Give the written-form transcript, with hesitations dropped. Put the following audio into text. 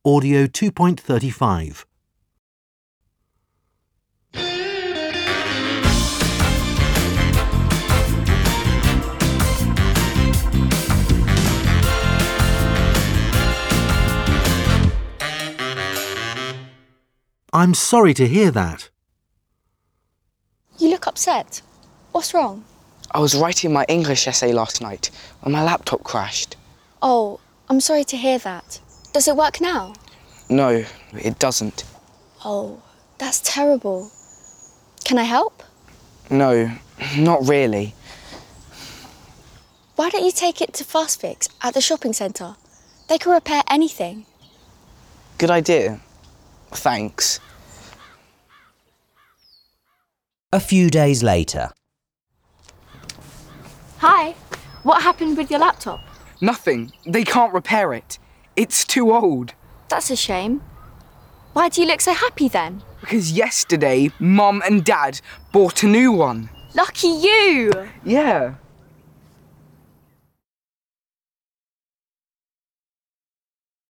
Audio 2.35. I'm sorry to hear that. You look upset. What's wrong? I was writing my English essay last night when my laptop crashed. Oh, I'm sorry to hear that. Does it work now? No, it doesn't. Oh, that's terrible. Can I help? No, not really. Why don't you take it to Fast Fix at the shopping centre? They can repair anything. Good idea. Thanks. A few days later. Hi, what happened with your laptop? Nothing. They can't repair it. It's too old. That's a shame. Why do you look so happy then? Because yesterday, Mum and Dad bought a new one. Lucky you! Yeah.